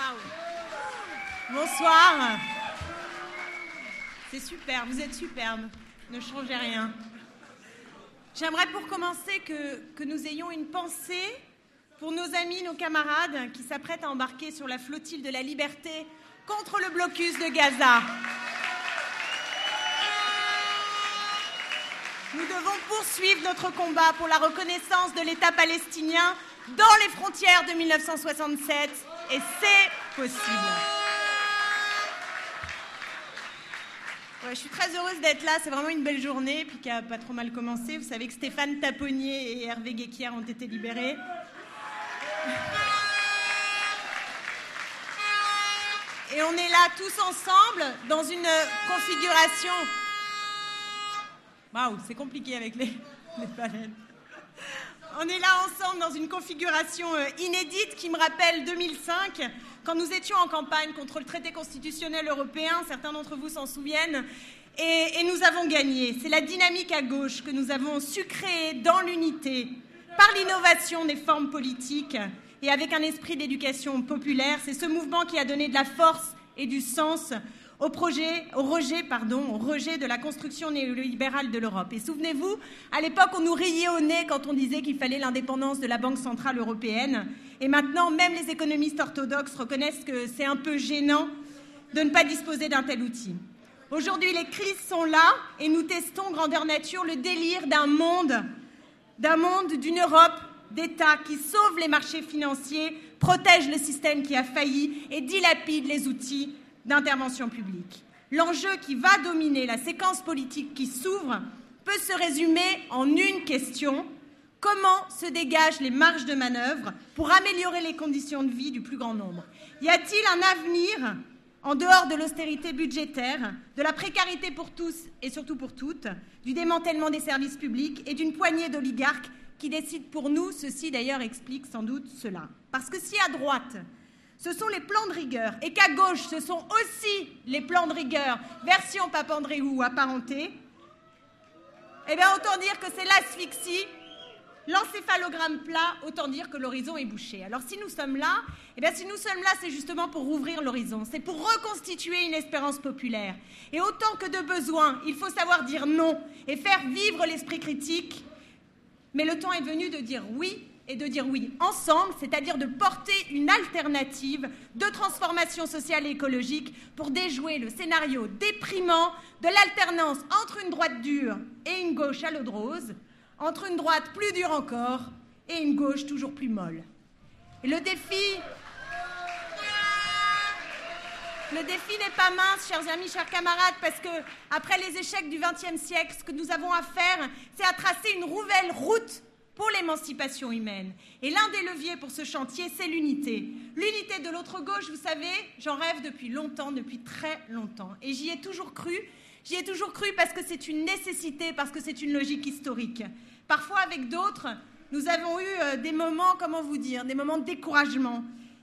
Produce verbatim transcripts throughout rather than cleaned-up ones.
Waouh. Bonsoir. C'est super, vous êtes superbe. Ne changez rien. J'aimerais pour commencer que, que nous ayons une pensée pour nos amis, nos camarades qui s'apprêtent à embarquer sur la flottille de la liberté contre le blocus de Gaza. Nous devons poursuivre notre combat pour la reconnaissance de l'État palestinien dans les frontières de mille neuf cent soixante-sept, et c'est possible. Ouais, je suis très heureuse d'être là, c'est vraiment une belle journée, puis qui n'a pas trop mal commencé. Vous savez que Stéphane Taponnier et Hervé Guéquière ont été libérés. Et on est là tous ensemble dans une configuration... Waouh, c'est compliqué avec les, les baleines. On est là ensemble dans une configuration inédite qui me rappelle deux mille cinq, quand nous étions en campagne contre le traité constitutionnel européen, certains d'entre vous s'en souviennent, et, et nous avons gagné. C'est la dynamique à gauche que nous avons su créer dans l'unité, par l'innovation des formes politiques et avec un esprit d'éducation populaire. C'est ce mouvement qui a donné de la force et du sens au projet, au rejet, pardon, au rejet de la construction néolibérale de l'Europe. Et souvenez-vous, à l'époque, on nous riait au nez quand on disait qu'il fallait l'indépendance de la Banque centrale européenne. Et maintenant, même les économistes orthodoxes reconnaissent que c'est un peu gênant de ne pas disposer d'un tel outil. Aujourd'hui, les crises sont là et nous testons grandeur nature le délire d'un monde, d'un monde, d'une Europe d'États qui sauve les marchés financiers, protège le système qui a failli et dilapide les outils d'intervention publique. L'enjeu qui va dominer la séquence politique qui s'ouvre peut se résumer en une question: comment se dégagent les marges de manœuvre pour améliorer les conditions de vie du plus grand nombre? Y a-t-il un avenir en dehors de l'austérité budgétaire, de la précarité pour tous et surtout pour toutes, du démantèlement des services publics et d'une poignée d'oligarques qui décident pour nous? Ceci d'ailleurs explique sans doute cela. Parce que si à droite, ce sont les plans de rigueur, et qu'à gauche, ce sont aussi les plans de rigueur, version Papandréou apparentés, eh bien, autant dire que c'est l'asphyxie, l'encéphalogramme plat, autant dire que l'horizon est bouché. Alors, si nous sommes là, eh bien, si nous sommes là, c'est justement pour rouvrir l'horizon, c'est pour reconstituer une espérance populaire. Et autant que de besoin, il faut savoir dire non et faire vivre l'esprit critique, mais le temps est venu de dire oui, et de dire oui ensemble, c'est-à-dire de porter une alternative de transformation sociale et écologique pour déjouer le scénario déprimant de l'alternance entre une droite dure et une gauche à l'eau de rose, entre une droite plus dure encore et une gauche toujours plus molle. Et le défi... Le défi n'est pas mince, chers amis, chers camarades, parce que après les échecs du vingtième siècle, ce que nous avons à faire, c'est à tracer une nouvelle route pour l'émancipation humaine. Et l'un des leviers pour ce chantier, c'est l'unité. L'unité de l'autre gauche, vous savez, j'en rêve depuis longtemps, depuis très longtemps. Et j'y ai toujours cru. J'y ai toujours cru parce que c'est une nécessité, parce que c'est une logique historique. Parfois, avec d'autres, nous avons eu des moments, comment vous dire, des moments de découragement.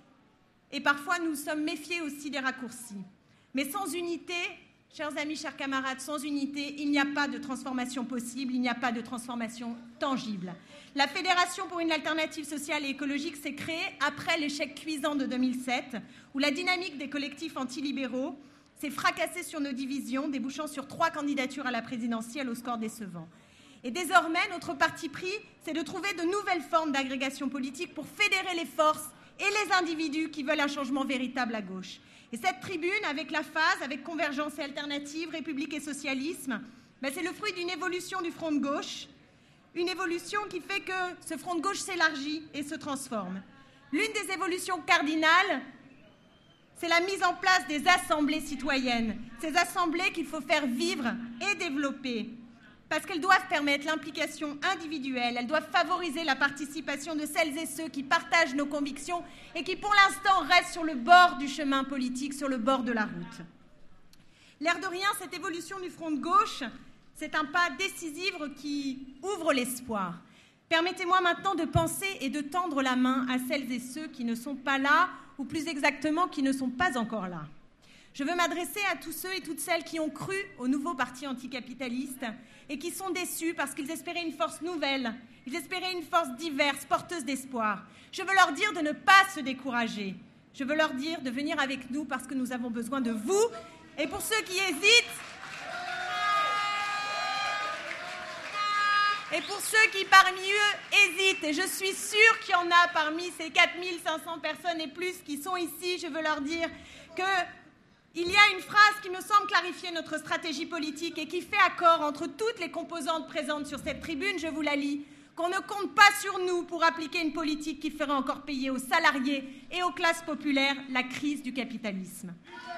Et parfois, nous sommes méfiés aussi des raccourcis. Mais sans unité, chers amis, chers camarades, sans unité, il n'y a pas de transformation possible, il n'y a pas de transformation tangible. La Fédération pour une alternative sociale et écologique s'est créée après l'échec cuisant de deux mille sept, où la dynamique des collectifs antilibéraux s'est fracassée sur nos divisions, débouchant sur trois candidatures à la présidentielle au score décevant. Et désormais, notre parti pris, c'est de trouver de nouvelles formes d'agrégation politique pour fédérer les forces et les individus qui veulent un changement véritable à gauche. Et cette tribune, avec la phase, avec Convergence et Alternative, République et Socialisme, ben c'est le fruit d'une évolution du front de gauche, une évolution qui fait que ce front de gauche s'élargit et se transforme. L'une des évolutions cardinales, c'est la mise en place des assemblées citoyennes, ces assemblées qu'il faut faire vivre et développer, parce qu'elles doivent permettre l'implication individuelle, elles doivent favoriser la participation de celles et ceux qui partagent nos convictions et qui, pour l'instant, restent sur le bord du chemin politique, sur le bord de la route. L'air de rien, cette évolution du front de gauche, c'est un pas décisif qui ouvre l'espoir. Permettez-moi maintenant de penser et de tendre la main à celles et ceux qui ne sont pas là, ou plus exactement, qui ne sont pas encore là. Je veux m'adresser à tous ceux et toutes celles qui ont cru au nouveau parti anticapitaliste et qui sont déçus parce qu'ils espéraient une force nouvelle, ils espéraient une force diverse, porteuse d'espoir. Je veux leur dire de ne pas se décourager. je veux leur dire de venir avec nous parce que nous avons besoin de vous. Et pour ceux qui hésitent, et pour ceux qui parmi eux hésitent, et je suis sûre qu'il y en a parmi ces quatre mille cinq cents personnes et plus qui sont ici, je veux leur dire qu'il y a une phrase qui me semble clarifier notre stratégie politique et qui fait accord entre toutes les composantes présentes sur cette tribune, je vous la lis. Qu'on ne compte pas sur nous pour appliquer une politique qui ferait encore payer aux salariés et aux classes populaires la crise du capitalisme.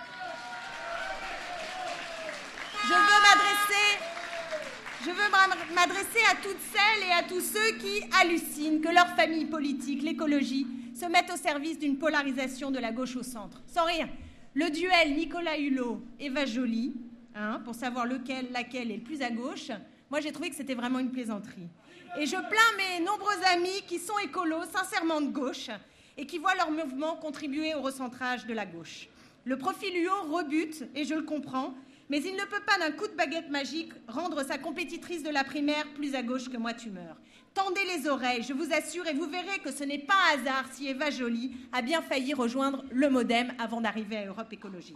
Je veux m'adresser, je veux m'adresser à toutes celles et à tous ceux qui hallucinent que leur famille politique, l'écologie, se mettent au service d'une polarisation de la gauche au centre. Sans rire, le duel Nicolas Hulot-Eva Joly, hein, pour savoir lequel, laquelle est le plus à gauche, moi j'ai trouvé que c'était vraiment une plaisanterie. Et je plains mes nombreux amis qui sont écolos, sincèrement de gauche, et qui voient leur mouvement contribuer au recentrage de la gauche. Le profil Hulot rebute, et je le comprends, mais il ne peut pas d'un coup de baguette magique rendre sa compétitrice de la primaire plus à gauche que moi tu meurs. Tendez les oreilles, je vous assure, et vous verrez que ce n'est pas un hasard si Eva Joly a bien failli rejoindre le MoDem avant d'arriver à Europe Écologie.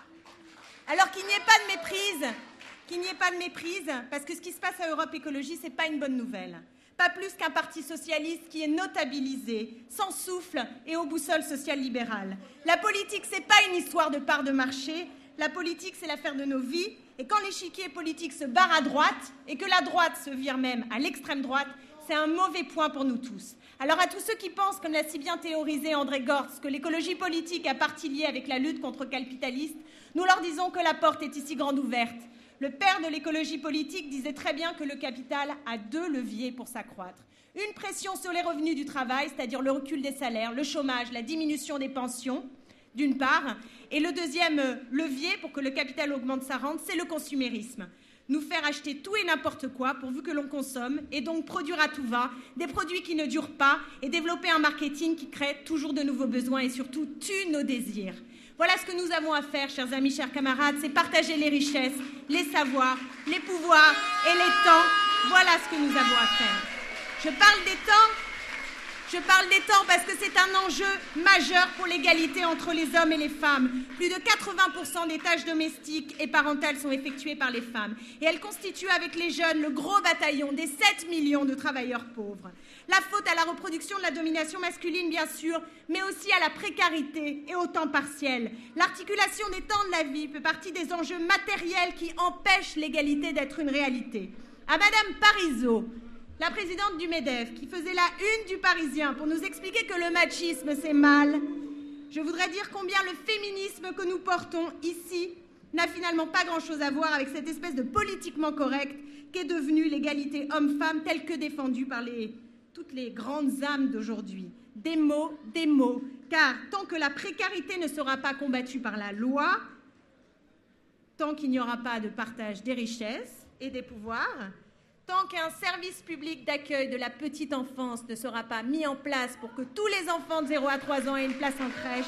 Alors qu'il n'y ait pas de méprise, qu'il n'y ait pas de méprise, parce que ce qui se passe à Europe Écologie, ce n'est pas une bonne nouvelle. Pas plus qu'un parti socialiste qui est notabilisé, sans souffle et aux boussoles sociales-libérales. La politique, ce n'est pas une histoire de part de marché. La politique, c'est l'affaire de nos vies. Et quand l'échiquier politique se barre à droite et que la droite se vire même à l'extrême droite, c'est un mauvais point pour nous tous. Alors à tous ceux qui pensent, comme l'a si bien théorisé André Gortz, que l'écologie politique a partie liée avec la lutte contre le capitaliste, nous leur disons que la porte est ici grande ouverte. Le père de l'écologie politique disait très bien que le capital a deux leviers pour s'accroître. Une pression sur les revenus du travail, c'est-à-dire le recul des salaires, le chômage, la diminution des pensions, d'une part. Et le deuxième levier pour que le capital augmente sa rente, c'est le consumérisme. Nous faire acheter tout et n'importe quoi pourvu que l'on consomme et donc produire à tout va des produits qui ne durent pas et développer un marketing qui crée toujours de nouveaux besoins et surtout tue nos désirs. Voilà ce que nous avons à faire, chers amis, chers camarades, c'est partager les richesses, les savoirs, les pouvoirs et les temps. Voilà ce que nous avons à faire. Je parle des temps, je parle des temps parce que c'est un enjeu majeur pour l'égalité entre les hommes et les femmes. Plus de quatre-vingts pour cent des tâches domestiques et parentales sont effectuées par les femmes. Et elles constituent avec les jeunes le gros bataillon des sept millions de travailleurs pauvres. La faute à la reproduction de la domination masculine, bien sûr, mais aussi à la précarité et au temps partiel. L'articulation des temps de la vie fait partie des enjeux matériels qui empêchent l'égalité d'être une réalité. À Madame Parizeau, la présidente du MEDEF, qui faisait la une du Parisien pour nous expliquer que le machisme, c'est mal, je voudrais dire combien le féminisme que nous portons ici n'a finalement pas grand-chose à voir avec cette espèce de politiquement correct qu'est devenue l'égalité homme-femme telle que défendue par les... toutes les grandes âmes d'aujourd'hui. Des mots, des mots, car tant que la précarité ne sera pas combattue par la loi, tant qu'il n'y aura pas de partage des richesses et des pouvoirs, tant qu'un service public d'accueil de la petite enfance ne sera pas mis en place pour que tous les enfants de zéro à trois ans aient une place en crèche,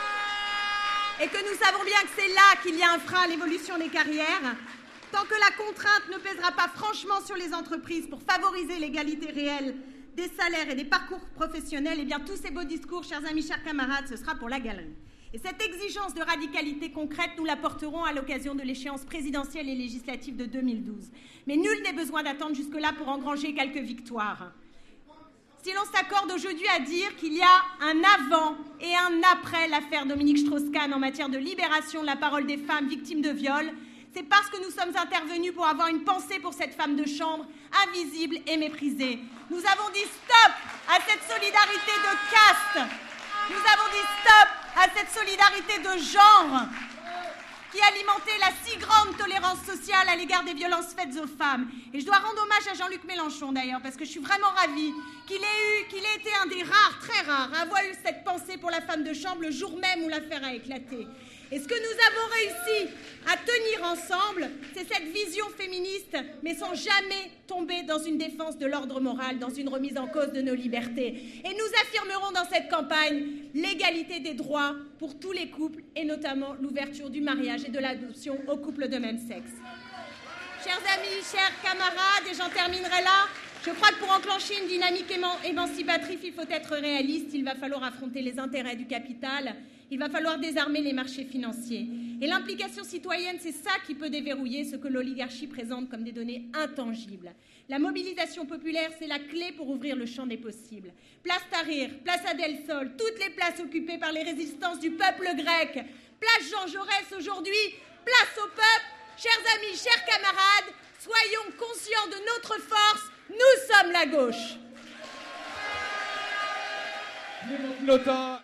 et que nous savons bien que c'est là qu'il y a un frein à l'évolution des carrières, tant que la contrainte ne pèsera pas franchement sur les entreprises pour favoriser l'égalité réelle des salaires et des parcours professionnels, eh bien tous ces beaux discours, chers amis, chers camarades, ce sera pour la galerie. Et cette exigence de radicalité concrète, nous la porterons à l'occasion de l'échéance présidentielle et législative de deux mille douze. Mais nul n'est besoin d'attendre jusque-là pour engranger quelques victoires. Si l'on s'accorde aujourd'hui à dire qu'il y a un avant et un après l'affaire Dominique Strauss-Kahn en matière de libération de la parole des femmes victimes de viol, c'est parce que nous sommes intervenus pour avoir une pensée pour cette femme de chambre, invisible et méprisée. Nous avons dit stop à cette solidarité de caste. Nous avons dit stop à cette solidarité de genre qui alimentait la si grande tolérance sociale à l'égard des violences faites aux femmes. Et je dois rendre hommage à Jean-Luc Mélenchon d'ailleurs, parce que je suis vraiment ravie qu'il ait eu, qu'il ait été un des rares, très rares, à avoir eu cette pensée pour la femme de chambre le jour même où l'affaire a éclaté. Et ce que nous avons réussi à tenir ensemble, c'est cette vision féministe, mais sans jamais tomber dans une défense de l'ordre moral, dans une remise en cause de nos libertés. Et nous affirmerons dans cette campagne l'égalité des droits pour tous les couples, et notamment l'ouverture du mariage et de l'adoption aux couples de même sexe. Chers amis, chers camarades, et j'en terminerai là, Je crois que pour enclencher une dynamique émancipatrice, il faut être réaliste, il va falloir affronter les intérêts du capital, il va falloir désarmer les marchés financiers. Et l'implication citoyenne, c'est ça qui peut déverrouiller ce que l'oligarchie présente comme des données intangibles. La mobilisation populaire, c'est la clé pour ouvrir le champ des possibles. Place Tahrir, place Adel Sol, toutes les places occupées par les résistances du peuple grec. Place Jean Jaurès aujourd'hui, place au peuple. Chers amis, chers camarades, soyons conscients de notre force. Nous sommes la gauche. Clément Flotin.